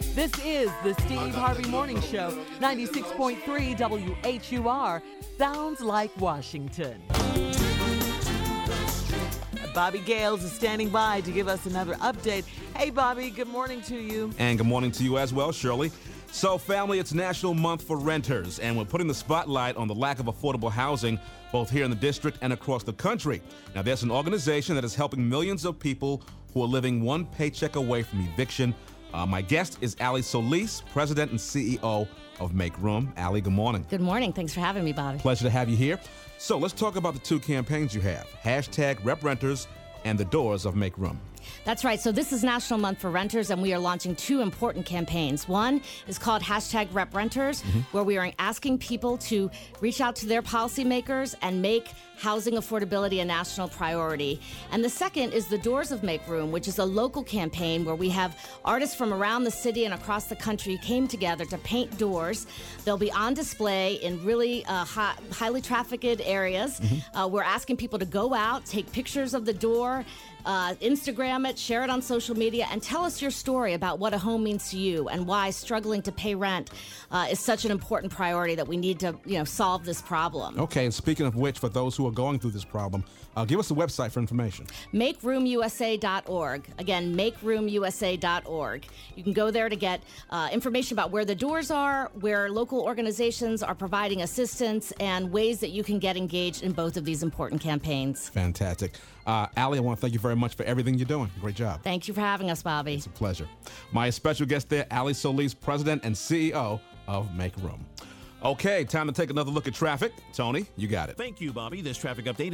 This is the Steve Harvey Morning Show, 96.3 WHUR. Sounds like Washington. Bobby Gales is standing by to give us another update. Hey, Bobby, good morning to you. And good morning to you as well, Shirley. So, family, it's National Month for Renters, and we're putting the spotlight on the lack of affordable housing both here in the district and across the country. Now, there's an organization that is helping millions of people who are living one paycheck away from eviction. My guest is Ali Solis, President and CEO of Make Room. Ali, good morning. Good morning. Thanks for having me, Bobby. Pleasure to have you here. So let's talk about the two campaigns you have, #RepRenters and the doors of Make Room. That's right. So this is National Month for Renters, and we are launching two important campaigns. One is called #RepRenters, where we are asking people to reach out to their policymakers and make housing affordability a national priority. And the second is the Doors of Make Room, which is a local campaign where we have artists from around the city and across the country came together to paint doors. They'll be on display in really highly trafficked areas. We're asking people to go out, take pictures of the door, Instagram it, share it on social media, and tell us your story about what a home means to you and why struggling to pay rent is such an important priority that we need to, solve this problem. Okay, and speaking of which, for those who are going through this problem, give us the website for information. MakeRoomUSA.org. Again, MakeRoomUSA.org. You can go there to get information about where the doors are, where local organizations are providing assistance, and ways that you can get engaged in both of these important campaigns. Fantastic. Ali, I want to thank you very much for everything you're doing. Great job. Thank you for having us, Bobby. It's a pleasure. My special guest there, Ali Solis, President and CEO of Make Room. Okay, time to take another look at traffic. Tony, you got it. Thank you, Bobby. This traffic update